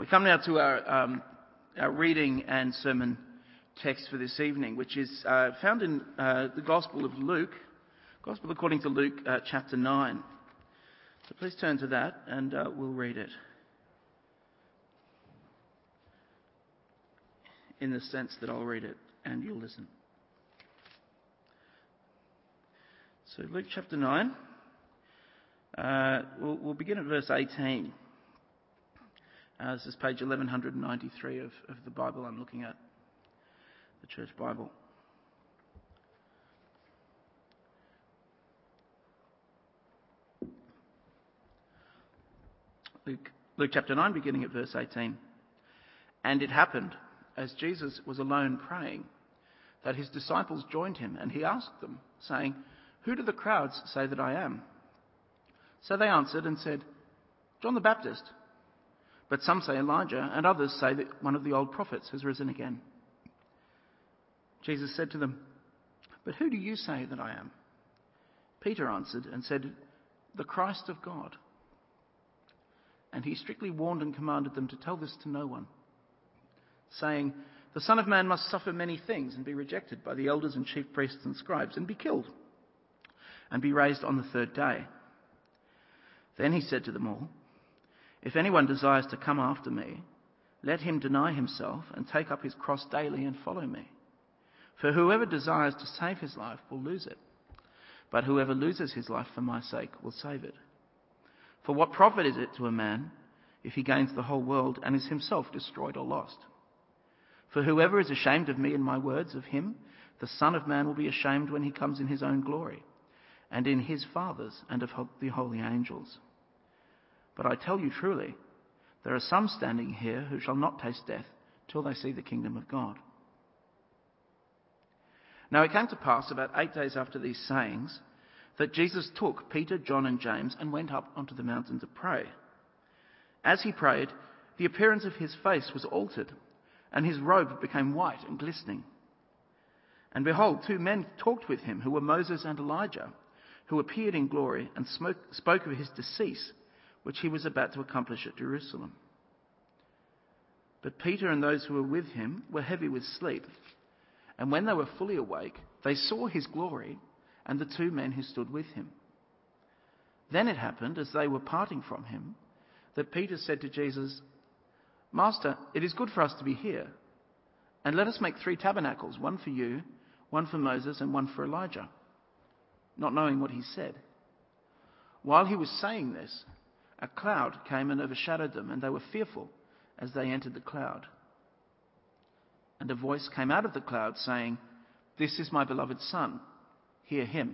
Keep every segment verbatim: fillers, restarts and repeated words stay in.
We come now to our, um, our reading and sermon text for this evening, which is uh, found in uh, the Gospel of Luke, Gospel according to Luke, uh, chapter nine. So please turn to that and uh, we'll read it. In the sense that I'll read it and you'll listen. So Luke chapter nine, uh, we'll, we'll begin at verse eighteen. Uh, this is page eleven ninety-three of, of the Bible I'm looking at, the Church Bible. Luke, Luke chapter nine, beginning at verse eighteen. And it happened, as Jesus was alone praying, that his disciples joined him, and he asked them, saying, "Who do the crowds say that I am?" So they answered and said, "John the Baptist. But some say Elijah, and others say that one of the old prophets has risen again." Jesus said to them, "But who do you say that I am?" Peter answered and said, "The Christ of God." And he strictly warned and commanded them to tell this to no one, saying, "The Son of Man must suffer many things and be rejected by the elders and chief priests and scribes and be killed and be raised on the third day." Then he said to them all, "If anyone desires to come after me, let him deny himself and take up his cross daily and follow me. For whoever desires to save his life will lose it, but whoever loses his life for my sake will save it. For what profit is it to a man if he gains the whole world and is himself destroyed or lost? For whoever is ashamed of me and my words, of him the Son of Man will be ashamed when he comes in his own glory, and in his Father's and of the holy angels. But I tell you truly, there are some standing here who shall not taste death till they see the kingdom of God." Now it came to pass about eight days after these sayings that Jesus took Peter, John and James and went up onto the mountain to pray. As he prayed, the appearance of his face was altered, and his robe became white and glistening. And behold, two men talked with him, who were Moses and Elijah, who appeared in glory and spoke of his decease, which he was about to accomplish at Jerusalem. But Peter and those who were with him were heavy with sleep. And when they were fully awake, they saw his glory and the two men who stood with him. Then it happened, as they were parting from him, that Peter said to Jesus, "Master, it is good for us to be here. And let us make three tabernacles, one for you, one for Moses, and one for Elijah," not knowing what he said. While he was saying this, a cloud came and overshadowed them, and they were fearful as they entered the cloud. And a voice came out of the cloud saying, "This is my beloved Son, hear him."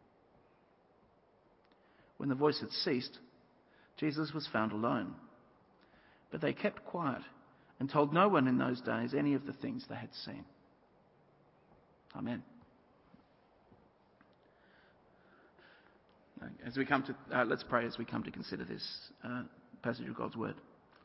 When the voice had ceased, Jesus was found alone. But they kept quiet and told no one in those days any of the things they had seen. Amen. As we come to, uh, let's pray as we come to consider this uh, passage of God's Word.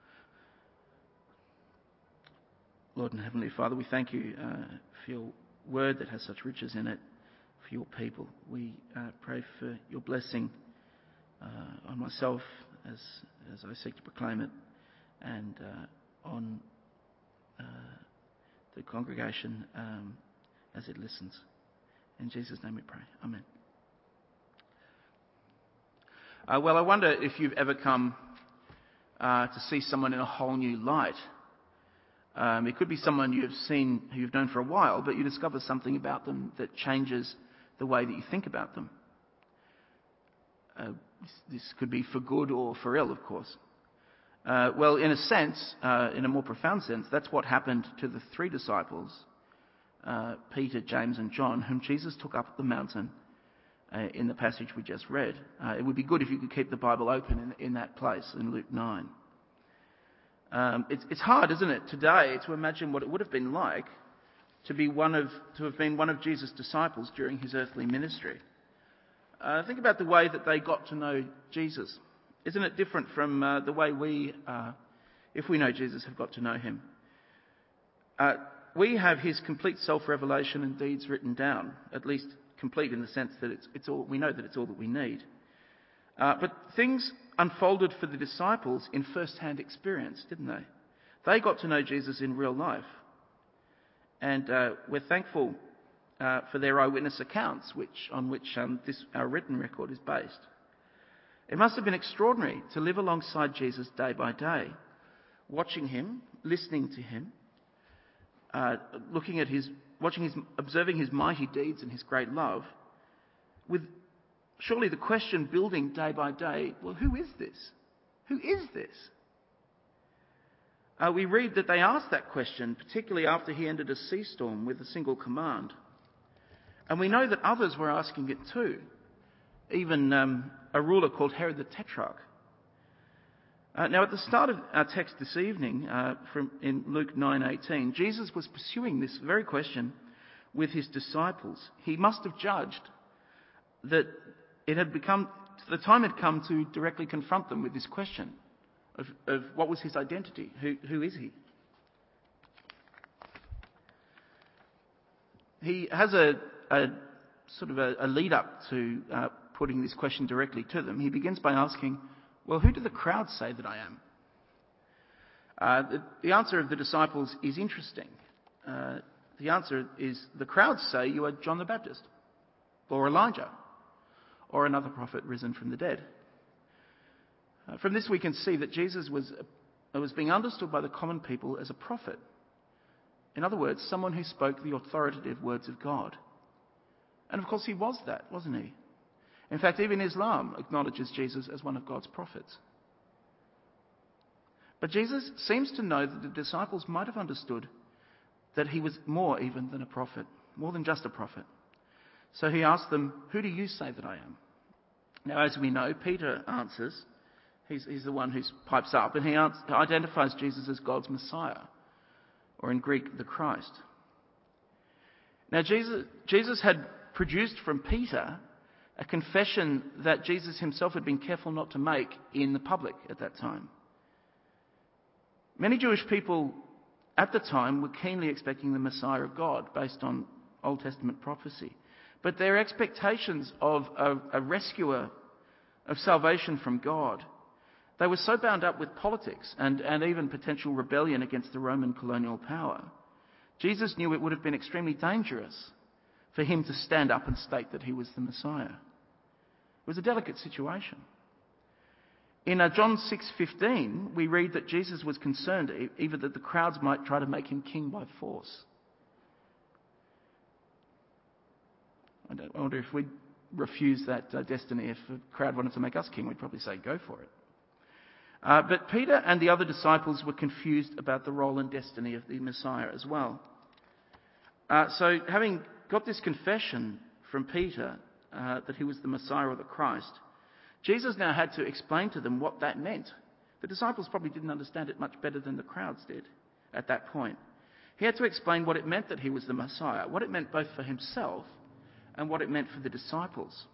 Lord and Heavenly Father, we thank you uh, for your Word that has such riches in it, for your people. We uh, pray for your blessing uh, on myself as as I seek to proclaim it, and uh, on uh, the congregation um, as it listens. In Jesus' name we pray. Amen. Uh, well, I wonder if you've ever come uh, to see someone in a whole new light. Um, it could be someone you've seen, who you've known for a while, but you discover something about them that changes the way that you think about them. Uh, this, this could be for good or for ill, of course. Uh, well, in a sense, uh, in a more profound sense, that's what happened to the three disciples, uh, Peter, James and John, whom Jesus took up the mountain Uh, in the passage we just read. Uh, it would be good if you could keep the Bible open in, in that place, in Luke nine. Um, it's, it's hard, isn't it, today to imagine what it would have been like to be one of to have been one of Jesus' disciples during his earthly ministry. Uh, think about the way that they got to know Jesus. Isn't it different from uh, the way we, uh, if we know Jesus, have got to know him? Uh, we have his complete self-revelation and deeds written down, at least complete in the sense that it's, it's all we know that it's all that we need. Uh, but things unfolded for the disciples in first-hand experience, didn't they? They got to know Jesus in real life. And uh, we're thankful uh, for their eyewitness accounts, which on which um, this our written record is based. It must have been extraordinary to live alongside Jesus day by day, watching him, listening to him, uh, looking at his, watching his, observing his mighty deeds and his great love, with surely the question building day by day, well, who is this? Who is this? Uh, we read that they asked that question, particularly after he ended a sea storm with a single command. And we know that others were asking it too. Even um, a ruler called Herod the Tetrarch. Uh, now, at the start of our text this evening, uh, from in Luke nine eighteen, Jesus was pursuing this very question with his disciples. He must have judged that it had become the time had come to directly confront them with this question of, of what was his identity, who, who is he? He has a, a sort of a, a lead up to uh, putting this question directly to them. He begins by asking, well, who do the crowds say that I am? Uh, the, the answer of the disciples is interesting. Uh, the answer is the crowds say you are John the Baptist, or Elijah, or another prophet risen from the dead. Uh, from this we can see that Jesus was, uh, was being understood by the common people as a prophet. In other words, someone who spoke the authoritative words of God. And of course he was that, wasn't he? In fact, even Islam acknowledges Jesus as one of God's prophets. But Jesus seems to know that the disciples might have understood that he was more even than a prophet, more than just a prophet. So he asked them, who do you say that I am? Now, as we know, Peter answers. He's, he's the one who pipes up, and he answers, identifies Jesus as God's Messiah, or in Greek, the Christ. Now, Jesus, Jesus had produced from Peter a confession that Jesus himself had been careful not to make in the public at that time. Many Jewish people at the time were keenly expecting the Messiah of God based on Old Testament prophecy. But their expectations of a, a rescuer, of salvation from God, they were so bound up with politics and, and even potential rebellion against the Roman colonial power. Jesus knew it would have been extremely dangerous for him to stand up and state that he was the Messiah. It was a delicate situation. In uh, John six fifteen, we read that Jesus was concerned either that the crowds might try to make him king by force. I, don't, I wonder if we'd refuse that uh, destiny. If a crowd wanted to make us king, we'd probably say, go for it. Uh, but Peter and the other disciples were confused about the role and destiny of the Messiah as well. Uh, so having got this confession from Peter uh, that he was the Messiah or the Christ, Jesus now had to explain to them what that meant. The disciples probably didn't understand it much better than the crowds did at that point. He had to explain what it meant that he was the Messiah, what it meant both for himself and what it meant for the disciples.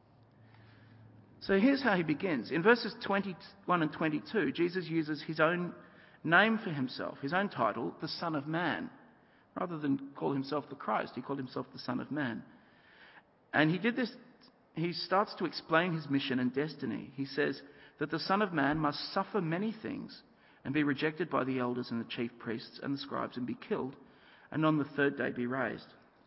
So here's how he begins. In verses twenty-one and twenty-two, Jesus uses his own name for himself, his own title, the Son of Man. Rather than call himself the Christ, he called himself the Son of Man. And he did this, he starts to explain his mission and destiny. He says that the Son of Man must suffer many things and be rejected by the elders and the chief priests and the scribes and be killed, and on the third day be raised.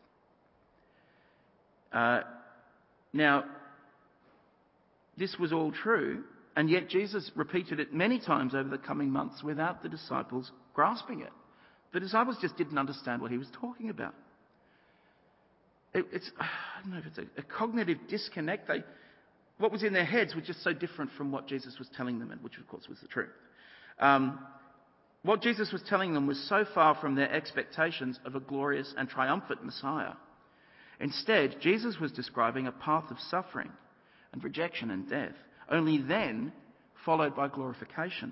Uh, now, this was all true, and yet Jesus repeated it many times over the coming months without the disciples grasping it. The disciples just didn't understand what he was talking about. It, it's, I don't know if it's a, a cognitive disconnect. They, what was in their heads was just so different from what Jesus was telling them, and which of course was the truth. Um, what Jesus was telling them was so far from their expectations of a glorious and triumphant Messiah. Instead, Jesus was describing a path of suffering and rejection and death, only then followed by glorification.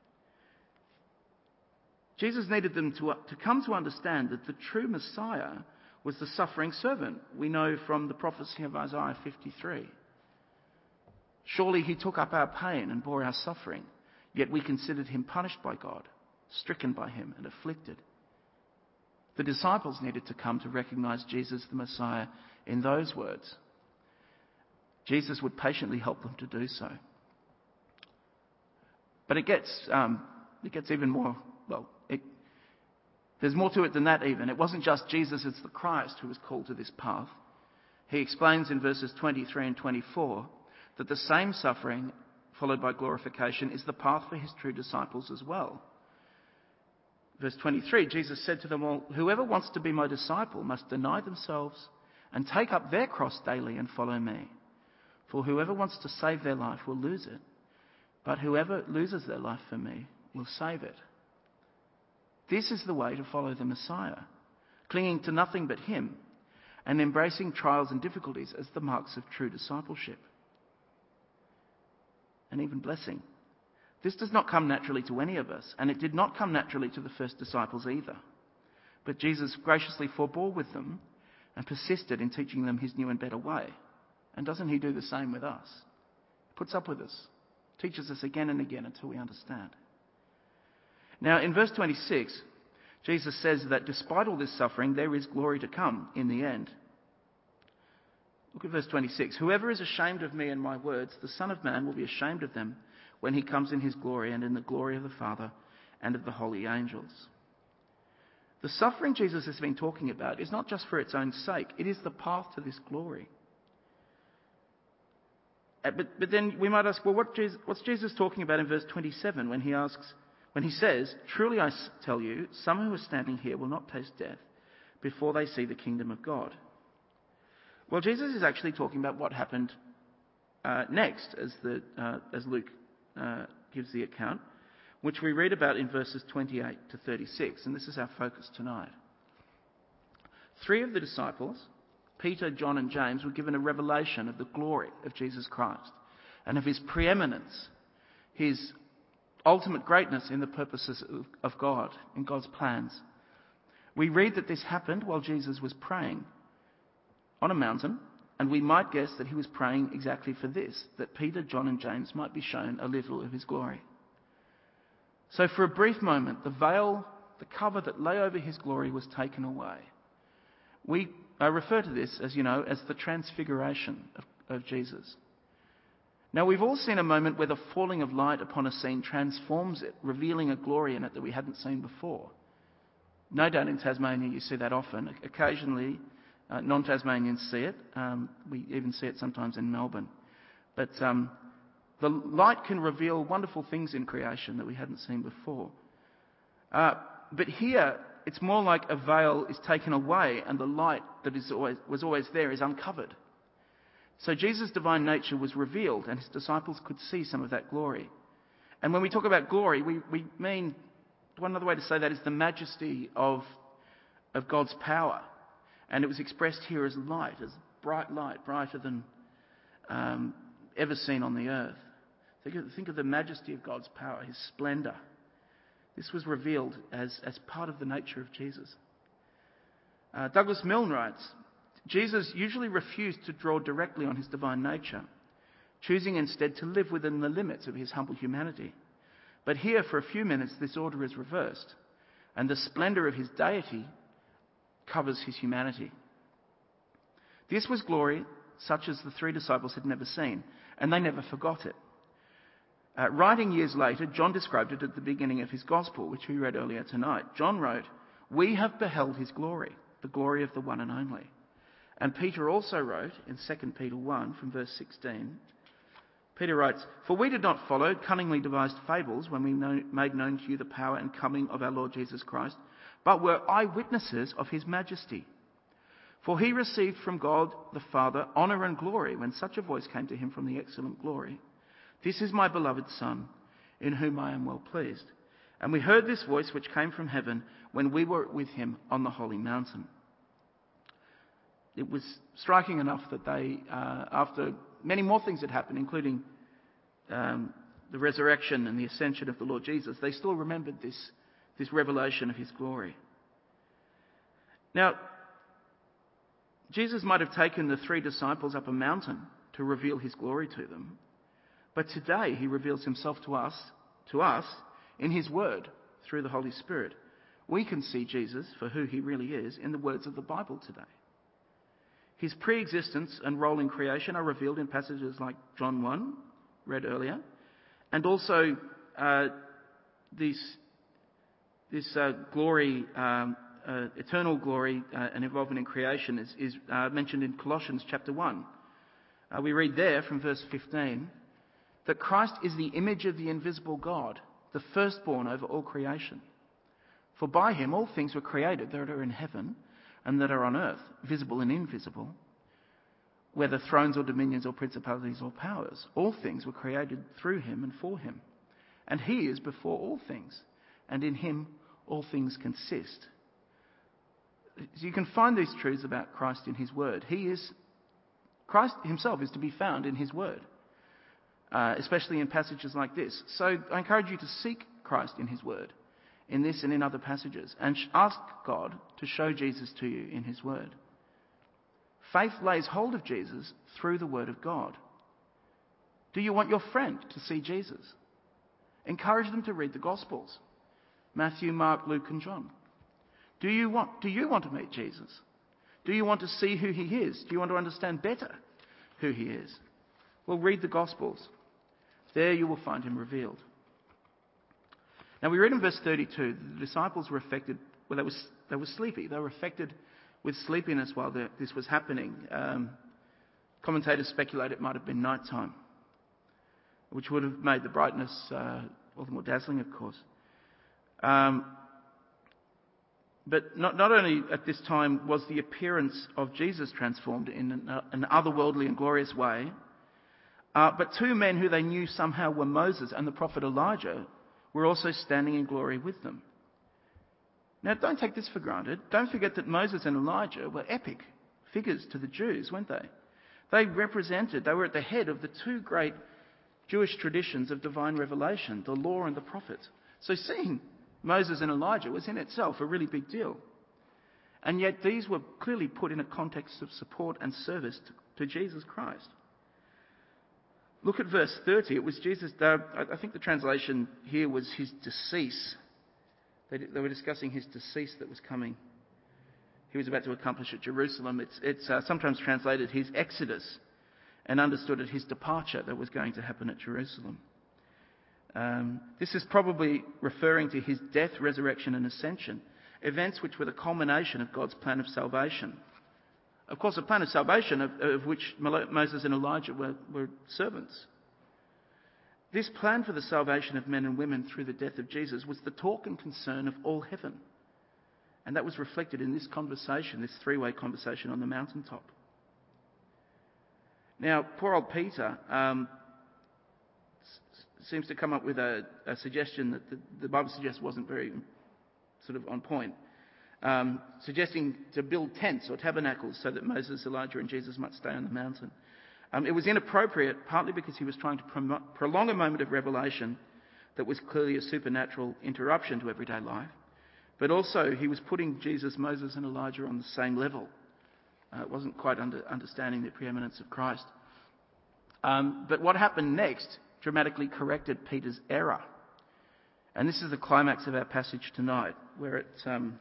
Jesus needed them to, to come to understand that the true Messiah was the suffering servant. We know from the prophecy of Isaiah fifty-three. Surely he took up our pain and bore our suffering, yet we considered him punished by God, stricken by him and afflicted. The disciples needed to come to recognize Jesus the Messiah in those words. Jesus would patiently help them to do so. But it gets um, it gets even more well, it, there's more to it than that even. It wasn't just Jesus as the Christ who was called to this path. He explains in verses twenty-three and twenty-four that the same suffering followed by glorification is the path for his true disciples as well. Verse twenty-three, Jesus said to them all, "Whoever wants to be my disciple must deny themselves and take up their cross daily and follow me. For whoever wants to save their life will lose it, but whoever loses their life for me will save it." This is the way to follow the Messiah, clinging to nothing but him and embracing trials and difficulties as the marks of true discipleship and even blessing. This does not come naturally to any of us, and it did not come naturally to the first disciples either. But Jesus graciously forbore with them and persisted in teaching them his new and better way. And doesn't he do the same with us? He puts up with us, teaches us again and again until we understand. Now, in verse twenty-six, Jesus says that despite all this suffering, there is glory to come in the end. Look at verse twenty-six. "Whoever is ashamed of me and my words, the Son of Man will be ashamed of them when he comes in his glory and in the glory of the Father and of the holy angels." The suffering Jesus has been talking about is not just for its own sake. It is the path to this glory. Uh, But, but then we might ask, well, what Jesus, what's Jesus talking about in verse twenty-seven when he asks, when he says, "Truly I tell you, some who are standing here will not taste death before they see the kingdom of God"? Well, Jesus is actually talking about what happened uh, next, as the uh, as Luke uh, gives the account, which we read about in verses twenty-eight to thirty-six, and this is our focus tonight. Three of the disciples, Peter, John and James, were given a revelation of the glory of Jesus Christ and of his preeminence, his ultimate greatness in the purposes of, of God, in God's plans. We read that this happened while Jesus was praying on a mountain, and we might guess that he was praying exactly for this, that Peter, John and James might be shown a little of his glory. So for a brief moment, the veil, the cover that lay over his glory was taken away. We uh, refer to this, as you know, as the transfiguration of, of Jesus. Now, we've all seen a moment where the falling of light upon a scene transforms it, revealing a glory in it that we hadn't seen before. No doubt in Tasmania you see that often. Occasionally, uh, non-Tasmanians see it. Um, we even see it sometimes in Melbourne. But um, the light can reveal wonderful things in creation that we hadn't seen before. Uh, but here, it's more like a veil is taken away and the light that is always, was always there is uncovered. So Jesus' divine nature was revealed and his disciples could see some of that glory. And when we talk about glory, we, we mean, one other way to say that is the majesty of, of God's power. And it was expressed here as light, as bright light, brighter than um, ever seen on the earth. Think of, think of the majesty of God's power, his splendour. This was revealed as, as part of the nature of Jesus. Uh, Douglas Milne writes, "Jesus usually refused to draw directly on his divine nature, choosing instead to live within the limits of his humble humanity. But here, for a few minutes, this order is reversed, and the splendour of his deity covers his humanity. This was glory such as the three disciples had never seen, and they never forgot it. Uh, writing years later, John described it at the beginning of his gospel, which we read earlier tonight. John wrote, "We have beheld his glory, the glory of the one and only." And Peter also wrote in Second Peter one from verse sixteen, Peter writes, "For we did not follow cunningly devised fables when we know, made known to you the power and coming of our Lord Jesus Christ, but were eyewitnesses of his majesty. For he received from God the Father honour and glory when such a voice came to him from the excellent glory. 'This is my beloved Son, in whom I am well pleased.' And we heard this voice which came from heaven when we were with him on the holy mountain." It was striking enough that they, uh, after many more things had happened, including um, the resurrection and the ascension of the Lord Jesus, they still remembered this, this revelation of his glory. Now, Jesus might have taken the three disciples up a mountain to reveal his glory to them, but today he reveals himself to us, to us in his word through the Holy Spirit. We can see Jesus for who he really is in the words of the Bible today. His pre-existence and role in creation are revealed in passages like John one, read earlier, and also uh, this this uh, glory, um, uh, eternal glory uh, and involvement in creation is, is uh, mentioned in Colossians chapter one. Uh, we read there from verse fifteen that Christ is the image of the invisible God, the firstborn over all creation. For by him all things were created that are in heaven and that are on earth, visible and invisible, whether thrones or dominions or principalities or powers. All things were created through him and for him. And he is before all things, and in him all things consist. So you can find these truths about Christ in his word. He is, Christ himself is to be found in his word, uh, especially in passages like this. So I encourage you to seek Christ in his word, in this and in other passages, and ask God to show Jesus to you in his word. Faith lays hold of Jesus through the word of God. Do you want your friend to see Jesus? Encourage them to read the Gospels, Matthew, Mark, Luke and John. Do you want, do you want to meet Jesus? Do you want to see who he is? Do you want to understand better who he is? Well, read the Gospels. There you will find him revealed. Now we read in verse thirty-two, the disciples were affected, well, they were, they were sleepy. They were affected with sleepiness while the, this was happening. Um, commentators speculate it might have been nighttime, which would have made the brightness uh, all the more dazzling, of course. Um, but not, not only at this time was the appearance of Jesus transformed in an, an otherworldly and glorious way, uh, but two men who they knew somehow were Moses and the prophet Elijah were also standing in glory with them. Now, don't take this for granted. Don't forget that Moses and Elijah were epic figures to the Jews, weren't they? They represented, they were at the head of the two great Jewish traditions of divine revelation, the law and the prophets. So seeing Moses and Elijah was in itself a really big deal. And yet these were clearly put in a context of support and service to, to Jesus Christ. Look at verse thirty. It was Jesus, uh, I think the translation here was his decease. They, they were discussing his decease that was coming. He was about to accomplish at Jerusalem. It's, it's uh, sometimes translated his exodus, and understood at his departure that was going to happen at Jerusalem. Um, this is probably referring to his death, resurrection and ascension, events which were the culmination of God's plan of salvation. Of course, a plan of salvation of, of which Moses and Elijah were, were servants. This plan for the salvation of men and women through the death of Jesus was the talk and concern of all heaven. And that was reflected in this conversation, this three-way conversation on the mountaintop. Now, poor old Peter um, s- seems to come up with a, a suggestion that the, the Bible suggests wasn't very sort of on point, um, suggesting to build tents or tabernacles so that Moses, Elijah and Jesus might stay on the mountain. Um, it was inappropriate, partly because he was trying to prom- prolong a moment of revelation that was clearly a supernatural interruption to everyday life, but also he was putting Jesus, Moses and Elijah on the same level. Uh, it wasn't quite under, understanding the preeminence of Christ. Um, but what happened next dramatically corrected Peter's error. And this is the climax of our passage tonight, where it, um,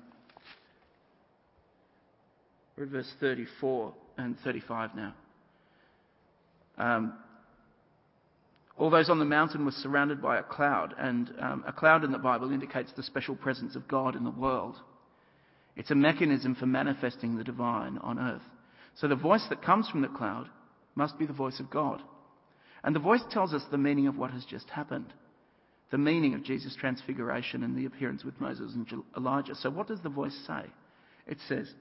we're at verse thirty-four and thirty-five now. Um, all those on the mountain were surrounded by a cloud, and um, a cloud in the Bible indicates the special presence of God in the world. It's a mechanism for manifesting the divine on earth. So the voice that comes from the cloud must be the voice of God. And the voice tells us the meaning of what has just happened, the meaning of Jesus' transfiguration and the appearance with Moses and Elijah. So what does the voice say? It says,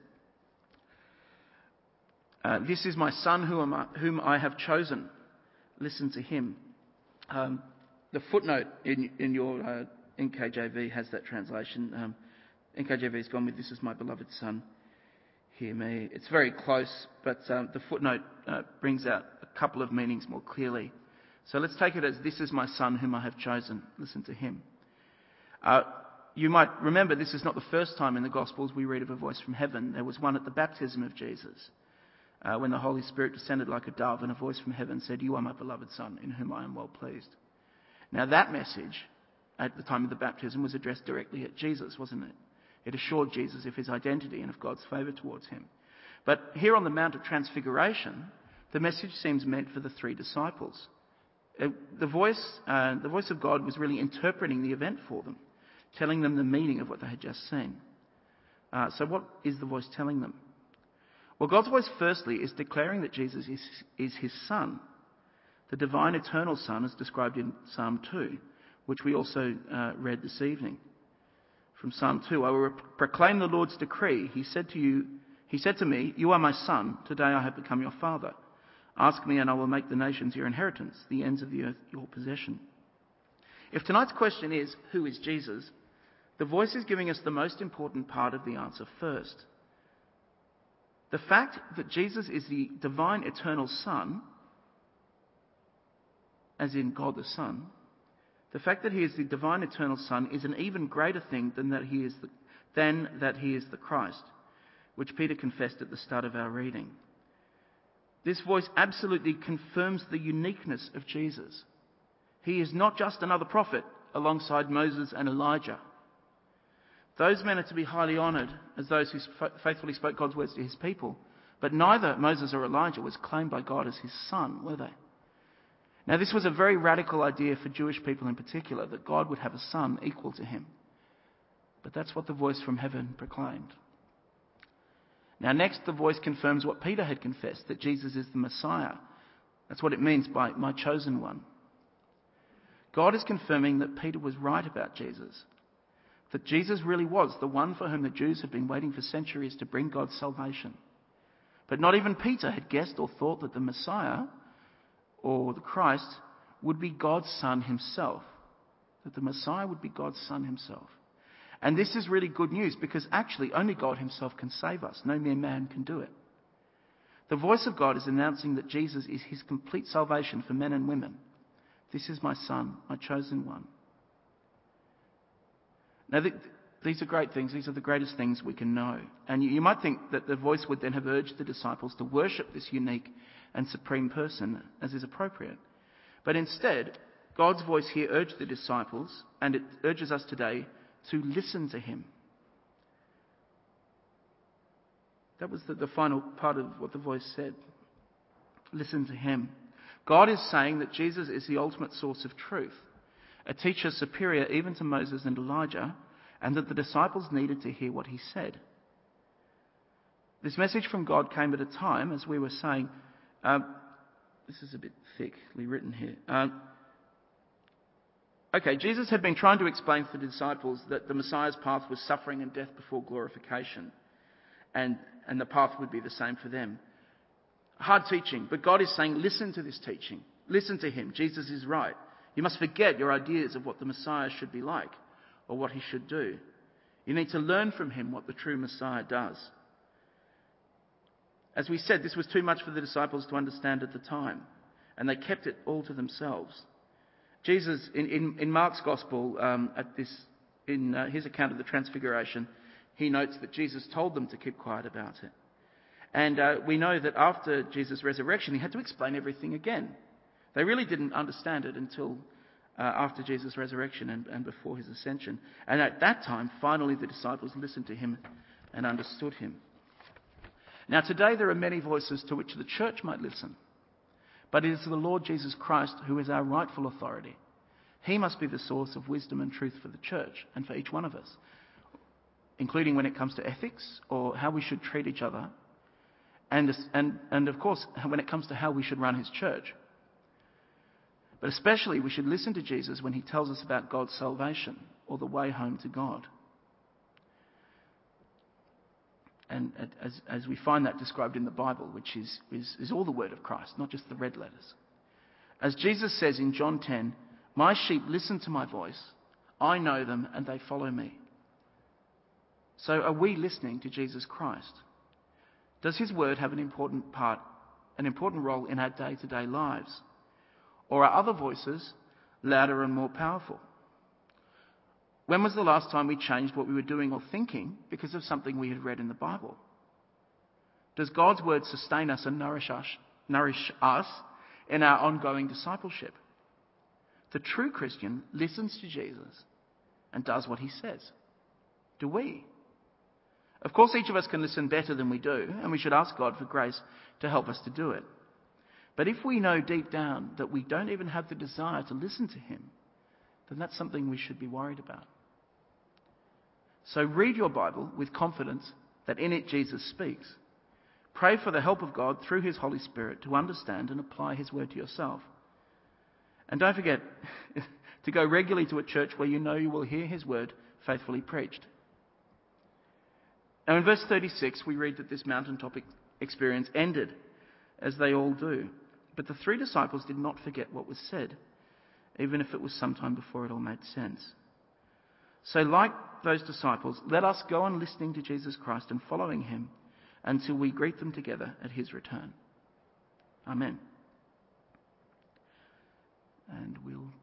uh, "This is my son whom I, whom I have chosen. Listen to him." Um, the footnote in, in your uh, N K J V has that translation. Um, N K J V's gone with, "This is my beloved son, hear me." It's very close, but um, the footnote uh, brings out a couple of meanings more clearly. So let's take it as, "This is my son whom I have chosen. Listen to him." Uh, you might remember this is not the first time in the Gospels we read of a voice from heaven. There was one at the baptism of Jesus, uh, when the Holy Spirit descended like a dove and a voice from heaven said, "You are my beloved son, in whom I am well pleased." Now that message at the time of the baptism was addressed directly at Jesus, wasn't it? It assured Jesus of his identity and of God's favour towards him. But here on the Mount of Transfiguration, the message seems meant for the three disciples. Uh, the voice, uh, the voice of God was really interpreting the event for them, telling them the meaning of what they had just seen. Uh, so what is the voice telling them? Well, God's voice firstly is declaring that Jesus is, is his Son, the divine eternal Son as described in Psalm two, which we also uh, read this evening. From Psalm two, I will proclaim the Lord's decree. He said to you, he said to me, you are my son. Today I have become your father. Ask me and I will make the nations your inheritance, the ends of the earth your possession. If tonight's question is, who is Jesus? The voice is giving us the most important part of the answer first. The fact that Jesus is the divine eternal Son, as in God the Son, the fact that he is the divine eternal Son is an even greater thing than that he is the, than that he is the Christ, which Peter confessed at the start of our reading. This voice absolutely confirms the uniqueness of Jesus. He is not just another prophet alongside Moses and Elijah. Those men are to be highly honoured as those who faithfully spoke God's words to his people, but neither Moses or Elijah was claimed by God as his son, were they? Now, this was a very radical idea for Jewish people in particular, that God would have a son equal to him. But that's what the voice from heaven proclaimed. Now, next, the voice confirms what Peter had confessed, that Jesus is the Messiah. That's what it means by my chosen one. God is confirming that Peter was right about Jesus, that Jesus really was the one for whom the Jews had been waiting for centuries to bring God's salvation. But not even Peter had guessed or thought that the Messiah, or the Christ, would be God's Son himself. That the Messiah would be God's Son himself. And this is really good news, because actually only God himself can save us. No mere man can do it. The voice of God is announcing that Jesus is his complete salvation for men and women. This is my Son, my chosen one. Now, th- these are great things. These are the greatest things we can know. And you, you might think that the voice would then have urged the disciples to worship this unique and supreme person, as is appropriate. But instead, God's voice here urged the disciples, and it urges us today, to listen to him. That was the, the final part of what the voice said. Listen to him. God is saying that Jesus is the ultimate source of truth, a teacher superior even to Moses and Elijah, and that the disciples needed to hear what he said. This message from God came at a time, as we were saying, uh, this is a bit thickly written here. Uh, okay, Jesus had been trying to explain to the disciples that the Messiah's path was suffering and death before glorification, and, and the path would be the same for them. Hard teaching, but God is saying, listen to this teaching. Listen to him. Jesus is right. You must forget your ideas of what the Messiah should be like or what he should do. You need to learn from him what the true Messiah does. As we said, this was too much for the disciples to understand at the time, and they kept it all to themselves. Jesus, in, in, in Mark's Gospel, um, at this, in uh, his account of the Transfiguration, he notes that Jesus told them to keep quiet about it. And uh, we know that after Jesus' resurrection, he had to explain everything again. They really didn't understand it until uh, after Jesus' resurrection and, and before his ascension. And at that time, finally, the disciples listened to him and understood him. Now, today there are many voices to which the church might listen. But it is the Lord Jesus Christ who is our rightful authority. He must be the source of wisdom and truth for the church and for each one of us, including when it comes to ethics or how we should treat each other. And, and, and of course, when it comes to how we should run his church. But especially, we should listen to Jesus when he tells us about God's salvation or the way home to God. And as, as we find that described in the Bible, which is, is, is all the word of Christ, not just the red letters. As Jesus says in John ten, my sheep listen to my voice, I know them and they follow me. So are we listening to Jesus Christ? Does his word have an important part, an important role in our day-to-day lives? Or are other voices louder and more powerful? When was the last time we changed what we were doing or thinking because of something we had read in the Bible? Does God's word sustain us and nourish us, nourish us in our ongoing discipleship? The true Christian listens to Jesus and does what he says. Do we? Of course, each of us can listen better than we do, and we should ask God for grace to help us to do it. But if we know deep down that we don't even have the desire to listen to him, then that's something we should be worried about. So read your Bible with confidence that in it Jesus speaks. Pray for the help of God through his Holy Spirit to understand and apply his word to yourself. And don't forget to go regularly to a church where you know you will hear his word faithfully preached. Now in verse thirty-six we read that this mountaintop experience ended, as they all do. But the three disciples did not forget what was said, even if it was sometime before it all made sense. So like those disciples, let us go on listening to Jesus Christ and following him until we greet them together at his return. Amen. And we'll